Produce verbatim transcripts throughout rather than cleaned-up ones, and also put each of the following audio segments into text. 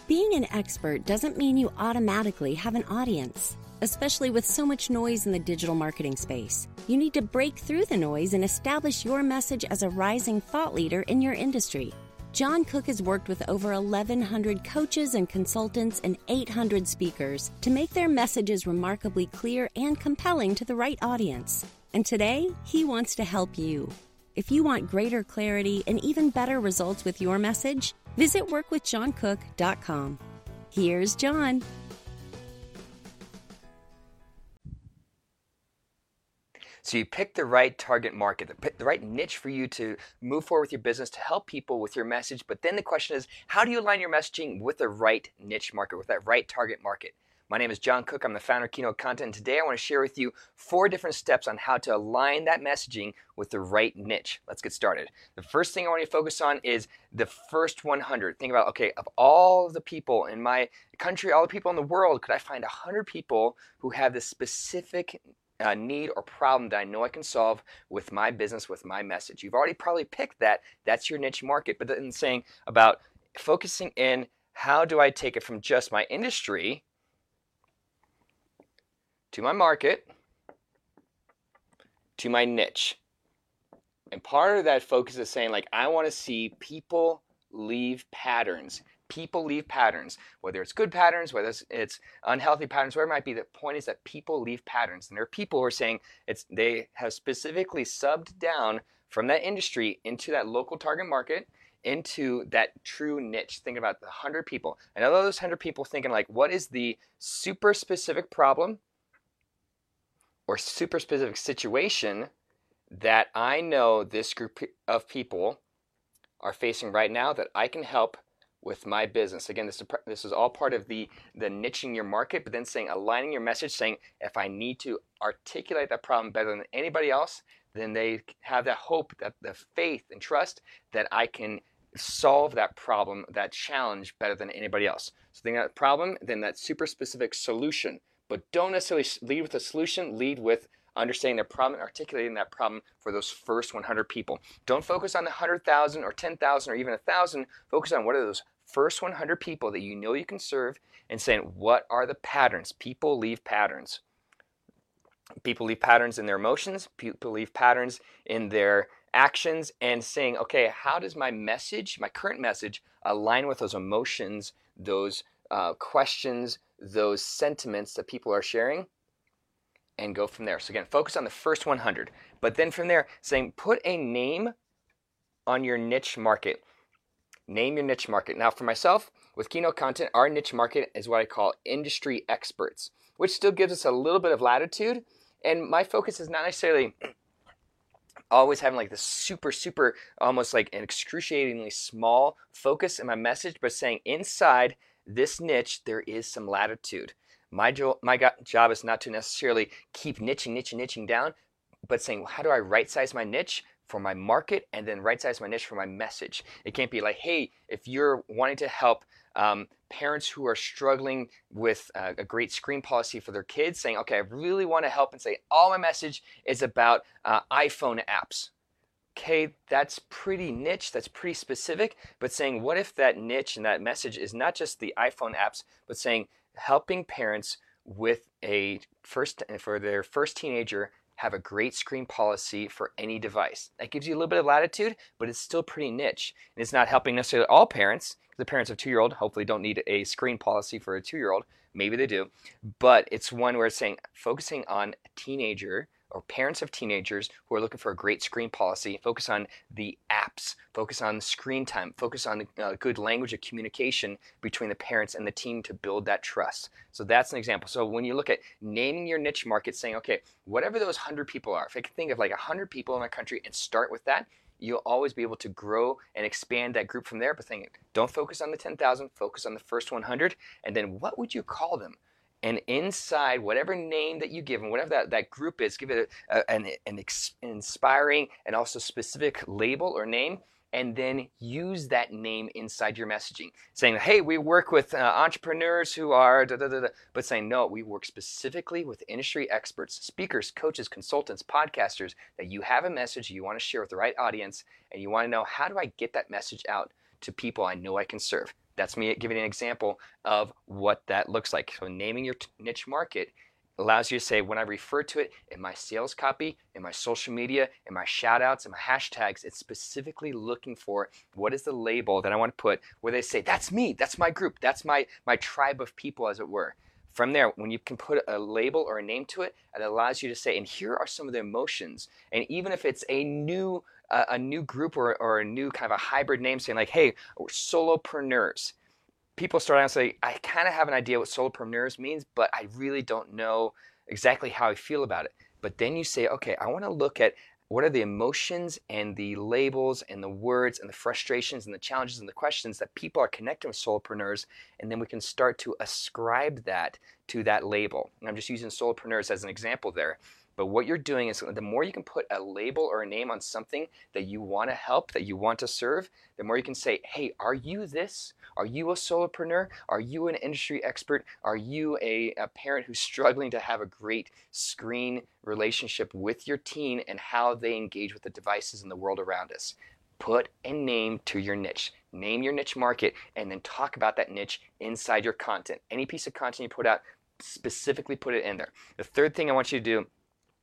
Being an expert doesn't mean you automatically have an audience, especially with so much noise in the digital marketing space. You need to break through the noise and establish your message as a rising thought leader in your industry. John Cook has worked with over eleven hundred coaches and consultants and eight hundred speakers to make their messages remarkably clear and compelling to the right audience. And today, he wants to help you. If you want greater clarity and even better results with your message, visit work with john cook dot com. Here's John. So you pick the right target market, the, the right niche for you to move forward with your business, to help people with your message. But then the question is, how do you align your messaging with the right niche market, with that right target market? My name is John Cook. I'm the founder of Keynote Content. And today I want to share with you four different steps on how to align that messaging with the right niche. Let's get started. The first thing I want you to focus on is the first one hundred. Think about, okay, of all the people in my country, all the people in the world, could I find one hundred people who have this specific uh, need or problem that I know I can solve with my business, with my message? You've already probably picked that. That's your niche market. But then saying about focusing in, how do I take it from just my industry to my market, to my niche. And part of that focus is saying, like, I want to see people leave patterns. People leave patterns, whether it's good patterns, whether it's, it's unhealthy patterns, whatever it might be. The point is that people leave patterns. And there are people who are saying it's they have specifically subbed down from that industry into that local target market, into that true niche. Think about the one hundred people. And of those one hundred people thinking, like, what is the super specific problem or super specific situation that I know this group of people are facing right now that I can help with my business. Again, this is, this is all part of the, the niching your market, but then saying, aligning your message, saying, if I need to articulate that problem better than anybody else, then they have that hope, that the faith and trust that I can solve that problem, that challenge better than anybody else. So think of that problem, then that super specific solution. But don't necessarily lead with a solution, lead with understanding the problem and articulating that problem for those first one hundred people. Don't focus on the one hundred thousand or ten thousand or even one thousand. Focus on what are those first one hundred people that you know you can serve and saying, what are the patterns? People leave patterns. People leave patterns in their emotions. People leave patterns in their actions, and saying, okay, how does my message, my current message, align with those emotions, those uh, questions, those sentiments that people are sharing, and go from there. So again, focus on the first one hundred. But then from there, saying, put a name on your niche market. Name your niche market. Now for myself, with Keynote Content, our niche market is what I call industry experts, which still gives us a little bit of latitude. And my focus is not necessarily always having like this super, super, almost like an excruciatingly small focus in my message, but saying inside this niche, there is some latitude. My, jo- my go- job is not to necessarily keep niching, niching, niching down, but saying, how do I right-size my niche for my market and then right-size my niche for my message? It can't be like, hey, if you're wanting to help um, parents who are struggling with uh, a great screen policy for their kids, saying, okay, I really want to help and say, all my message is about uh, iPhone apps. Okay, that's pretty niche, that's pretty specific, but saying, what if that niche and that message is not just the iPhone apps, but saying, helping parents with a first, for their first teenager, have a great screen policy for any device. That gives you a little bit of latitude, but it's still pretty niche. And it's not helping necessarily all parents. The parents of a two-year-old hopefully don't need a screen policy for a two-year-old. Maybe they do. But it's one where it's saying, focusing on a teenager or parents of teenagers who are looking for a great screen policy, focus on the apps, focus on screen time, focus on the uh, good language of communication between the parents and the team to build that trust. So that's an example. So when you look at naming your niche market, saying, okay, whatever those one hundred people are, if I can think of like one hundred people in my country and start with that, you'll always be able to grow and expand that group from there. But think, don't focus on the ten thousand, focus on the first one hundred. And then what would you call them? And inside whatever name that you give them, whatever that, that group is, give it a, a, an, an ex, inspiring and also specific label or name, and then use that name inside your messaging. Saying, hey, we work with uh, entrepreneurs who are da da da da, but saying, no, we work specifically with industry experts, speakers, coaches, consultants, podcasters, that you have a message you want to share with the right audience, and you want to know, how do I get that message out to people I know I can serve? That's me giving an example of what that looks like. So naming your niche market allows you to say, when I refer to it in my sales copy, in my social media, in my shout outs, in my hashtags, it's specifically looking for what is the label that I want to put where they say, that's me, that's my group, that's my, my tribe of people, as it were. From there, when you can put a label or a name to it, it allows you to say, and here are some of the emotions. And even if it's a new uh, a new group or, or a new kind of a hybrid name, saying like, hey, we're solopreneurs. People start out and say, I kind of have an idea what solopreneurs means, but I really don't know exactly how I feel about it. But then you say, okay, I want to look at what are the emotions and the labels and the words and the frustrations and the challenges and the questions that people are connecting with solopreneurs, and then we can start to ascribe that to that label. And I'm just using solopreneurs as an example there. But what you're doing is, the more you can put a label or a name on something that you want to help, that you want to serve, the more you can say, hey, are you this? Are you a solopreneur? Are you an industry expert? Are you a, a parent who's struggling to have a great screen relationship with your teen and how they engage with the devices in the world around us? Put a name to your niche. Name your niche market, and then talk about that niche inside your content. Any piece of content you put out, specifically put it in there. The third thing I want you to do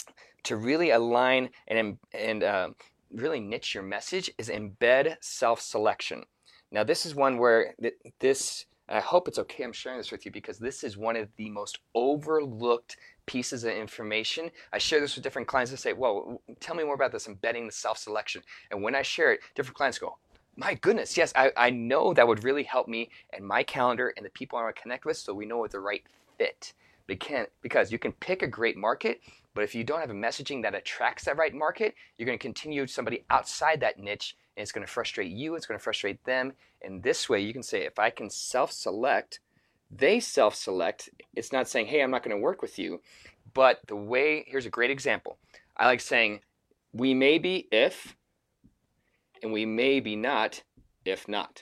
to really align and, and uh, really niche your message is embed self-selection. Now, this is one where th this, I hope it's okay I'm sharing this with you, because this is one of the most overlooked pieces of information. I share this with different clients that say, whoa, tell me more about this, embedding the self-selection. And when I share it, different clients go, my goodness, yes, I, I know that would really help me and my calendar and the people I want to connect with, so we know what the right fit. Because you can pick a great market, but if you don't have a messaging that attracts that right market, you're going to continue somebody outside that niche, and it's going to frustrate you, it's going to frustrate them. And this way you can say, if I can self-select, they self-select. It's not saying, hey, I'm not going to work with you. But the way, here's a great example. I like saying, we may be if, and we may be not if not.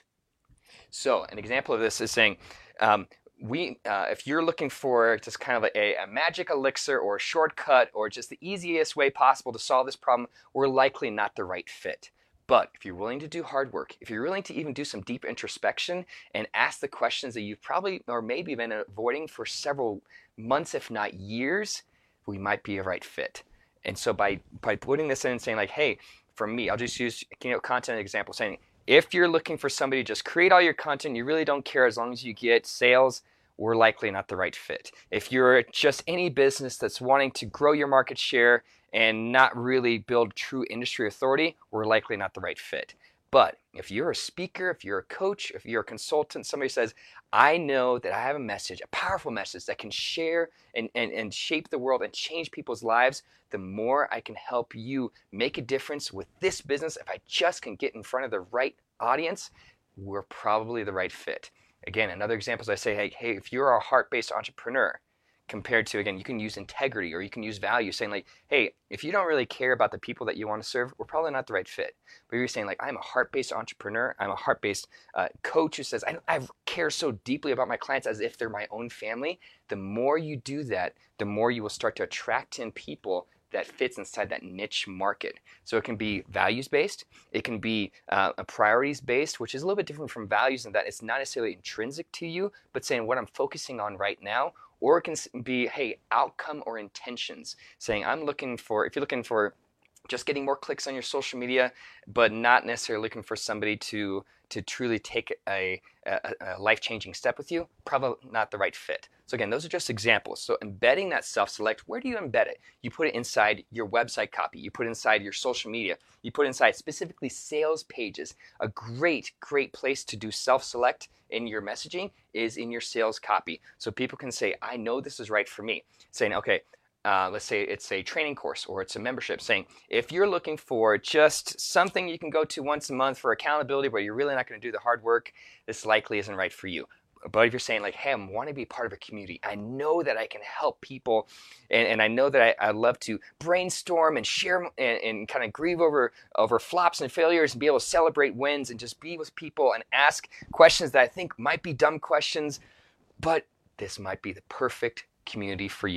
So an example of this is saying, um, we, uh, if you're looking for just kind of a, a magic elixir or a shortcut or just the easiest way possible to solve this problem, we're likely not the right fit. But if you're willing to do hard work, if you're willing to even do some deep introspection and ask the questions that you've probably or maybe been avoiding for several months, if not years, we might be a right fit. And so by, by putting this in and saying like, hey, for me, I'll just use, you know, content example, saying, if you're looking for somebody to just create all your content, you really don't care as long as you get sales, we're likely not the right fit. If you're just any business that's wanting to grow your market share and not really build true industry authority, we're likely not the right fit. But if you're a speaker, if you're a coach, if you're a consultant, somebody says, I know that I have a message, a powerful message that can share and, and, and shape the world and change people's lives, the more I can help you make a difference with this business. If I just can get in front of the right audience, we're probably the right fit. Again, another example is I say, hey, hey, if you're a heart-based entrepreneur, compared to, again, you can use integrity or you can use value, saying like, hey, if you don't really care about the people that you want to serve, we're probably not the right fit. But you're saying like, I'm a heart-based entrepreneur, I'm a heart-based uh, coach who says, I, I care so deeply about my clients as if they're my own family. The more you do that, the more you will start to attract in people that fits inside that niche market. So it can be values-based, it can be uh, a priorities-based, which is a little bit different from values in that it's not necessarily intrinsic to you, but saying what I'm focusing on right now. Or it can be, hey, outcome or intentions, saying I'm looking for, if you're looking for just getting more clicks on your social media, but not necessarily looking for somebody to to truly take a, a, a life-changing step with you, probably not the right fit. So again, those are just examples. So embedding that self-select, where do you embed it? You put it inside your website copy. You put it inside your social media. You put it inside specifically sales pages. A great, great place to do self-select in your messaging is in your sales copy. So people can say, I know this is right for me. Saying, okay, Uh, let's say it's a training course or it's a membership, saying if you're looking for just something you can go to once a month for accountability but you're really not going to do the hard work, this likely isn't right for you. But if you're saying like, hey, I want to be part of a community, I know that I can help people, and, and I know that I, I love to brainstorm and share and, and kind of grieve over, over flops and failures and be able to celebrate wins and just be with people and ask questions that I think might be dumb questions, but this might be the perfect community for you.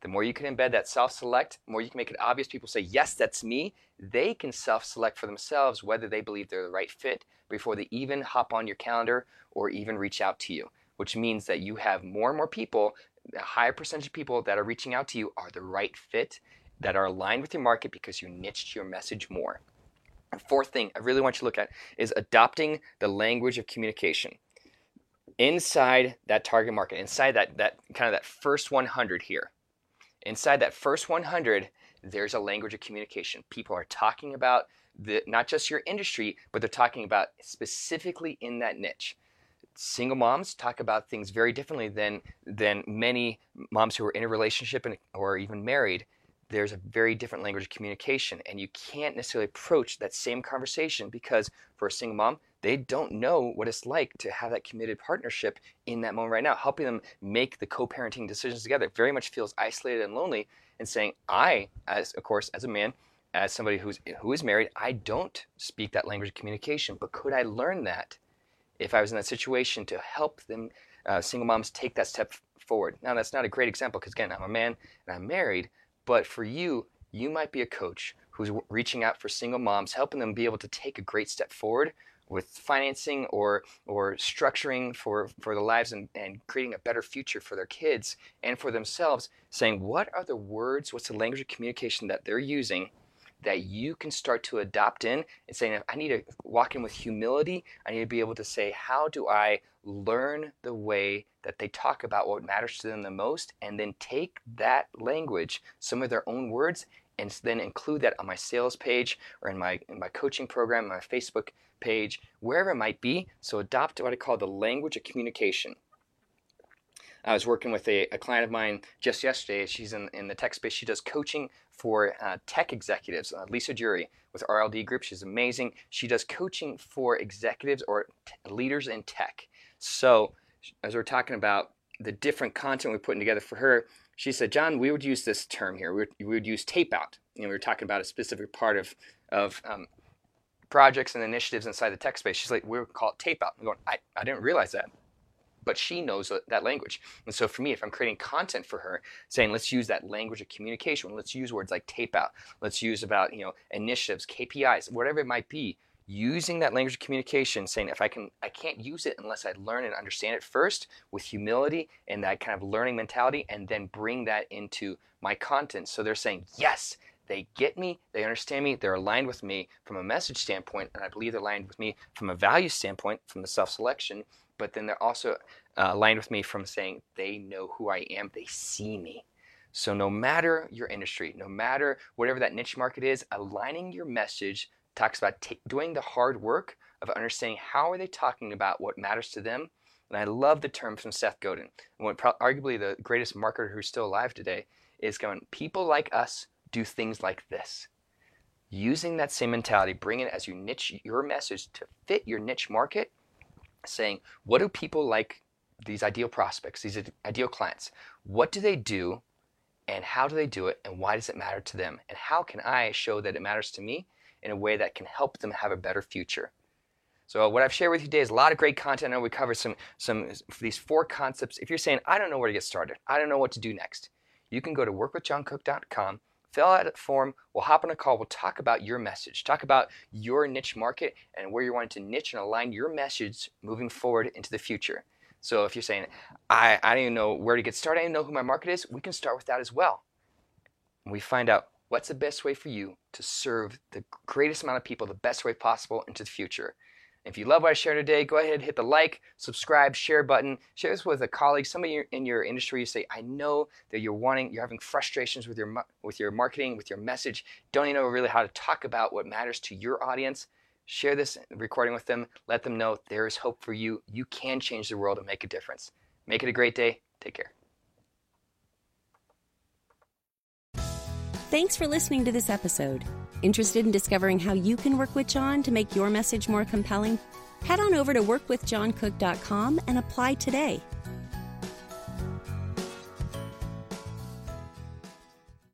The more you can embed that self-select, the more you can make it obvious. People say, yes, that's me. They can self-select for themselves whether they believe they're the right fit before they even hop on your calendar or even reach out to you, which means that you have more and more people, a higher percentage of people that are reaching out to you are the right fit, that are aligned with your market because you niched your message more. And fourth thing I really want you to look at is adopting the language of communication. Inside that target market, inside that, that kind of that first one hundred here, inside that first one hundred, there's a language of communication. People are talking about the, not just your industry, but they're talking about specifically in that niche. Single moms talk about things very differently than, than many moms who are in a relationship and, or even married. There's a very different language of communication, and you can't necessarily approach that same conversation because for a single mom, they don't know what it's like to have that committed partnership in that moment right now. Helping them make the co-parenting decisions together it very much feels isolated and lonely, and saying, I, as of course, as a man, as somebody who's who is married, I don't speak that language of communication, but could I learn that if I was in that situation to help them, uh, single moms, take that step forward? Now, that's not a great example because, again, I'm a man and I'm married, but for you, you might be a coach who's reaching out for single moms, helping them be able to take a great step forward with financing or or structuring for, for their lives and, and creating a better future for their kids and for themselves, saying what are the words, what's the language of communication that they're using that you can start to adopt in, and saying, I need to walk in with humility. I need to be able to say, how do I learn the way that they talk about what matters to them the most, and then take that language, some of their own words, and then include that on my sales page or in my, in my coaching program, my Facebook page, wherever it might be. So adopt what I call the language of communication. I was working with a, a client of mine just yesterday. She's in, in the tech space. She does coaching for uh, tech executives, uh, Lisa Jury with R L D Group. She's amazing. She does coaching for executives or t- leaders in tech. So as we're talking about the different content we're putting together for her, she said, John, we would use this term here. We would, we would use tape out. You know, we were talking about a specific part of, of um, projects and initiatives inside the tech space. She's like, we would call it tape out. I'm going, I, I didn't realize that. But she knows that language. And so for me, if I'm creating content for her, saying let's use that language of communication, let's use words like tape out, let's use about, you know, initiatives, K P Is, whatever it might be, using that language of communication, saying if I can, I can't use it unless I learn and understand it first with humility and that kind of learning mentality, and then bring that into my content. So they're saying, yes, they get me, they understand me, they're aligned with me from a message standpoint, and I believe they're aligned with me from a value standpoint, from the self-selection, but then they're also uh, aligned with me from saying they know who I am, they see me. So no matter your industry, no matter whatever that niche market is, aligning your message talks about t- doing the hard work of understanding how are they talking about what matters to them. And I love the term from Seth Godin, one, pro- arguably the greatest marketer who's still alive today, is going, people like us do things like this. Using that same mentality, bring it as you niche your message to fit your niche market, saying, what do people like these ideal prospects, these ideal clients, what do they do and how do they do it and why does it matter to them? And how can I show that it matters to me in a way that can help them have a better future? So what I've shared with you today is a lot of great content. I know we covered some, some these four concepts. If you're saying, I don't know where to get started, I don't know what to do next, you can go to work with john cook dot com, fill out a form, we'll hop on a call, we'll talk about your message, talk about your niche market and where you're wanting to niche and align your message moving forward into the future. So if you're saying, I, I don't even know where to get started, I don't know who my market is, we can start with that as well. And we find out what's the best way for you to serve the greatest amount of people the best way possible into the future. If you love what I shared today, go ahead and hit the like, subscribe, share button. Share this with a colleague, somebody in your industry. You say, I know that you're wanting, you're having frustrations with your with your marketing, with your message. Don't even know really how to talk about what matters to your audience. Share this recording with them. Let them know there is hope for you. You can change the world and make a difference. Make it a great day. Take care. Thanks for listening to this episode. Interested in discovering how you can work with John to make your message more compelling? Head on over to work with john cook dot com and apply today.